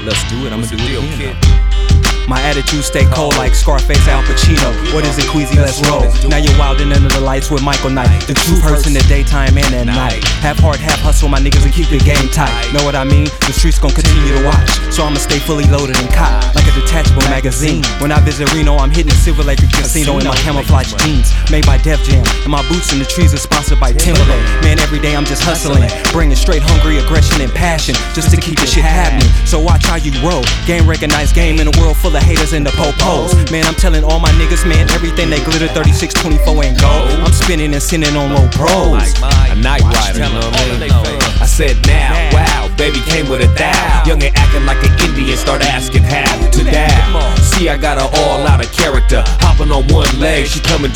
let's do it. I'ma do it again. My attitude stay cold like Scarface Al Pacino. What is it, Queasy? Let's roll. Now you're wildin' under the lights with Michael Knight. The truth hurts in the daytime and at night. Half hard, half hustle, my niggas, and keep the game tight. Know what I mean? The streets gon' continue to watch, so I'ma stay fully loaded and cocked like a detachable magazine. When I visit Reno, I'm hitting Silver Lake Casino in my camouflage jeans made by Def Jam, and my boots in the trees are sponsored by Timberland. Man, every day I'm just hustling, bringing straight hungry aggression and passion just to keep the shit happening. So watch how you roll. Game recognized game in a world full of haters and the po-pos. Man, I'm telling all my niggas, man, everything they glitter 36, 24 ain't gold. I'm spinning and sending on low pros. A night rider, you know what I mean? I said now, wow, baby came with a thou. Young and acting like an Indian, start asking how to down. See, I got her all out of character, hopping on one leg, she coming